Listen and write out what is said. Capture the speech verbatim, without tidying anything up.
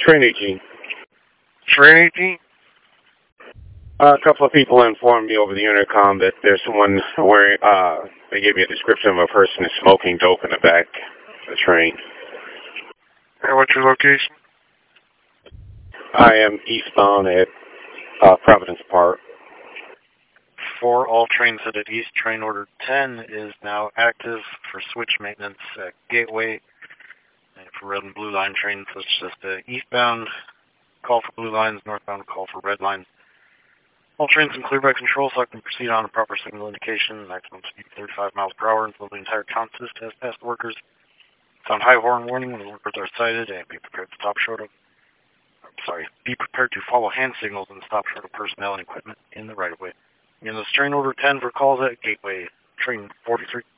Trinity. Trinity? Uh, a couple of people informed me over the intercom that there's someone wearing, uh, they gave me a description of a person who's smoking dope in the back of the train. And what's your location? I am eastbound at uh, Providence Park. For all trains headed east, train order ten is now active for switch maintenance at Gateway. And for red and blue line trains, it's just uh, eastbound, call for blue lines, northbound, call for red lines. All trains can clear by control, so I can proceed on a proper signal indication, maximum speed thirty-five miles per hour until the entire consist has passed workers. Sound high horn warning when the workers are sighted, and be prepared to stop short of, sorry, be prepared to follow hand signals and stop short of personnel and equipment in the right-of-way. And this train order ten for calls at Gateway, train forty-three.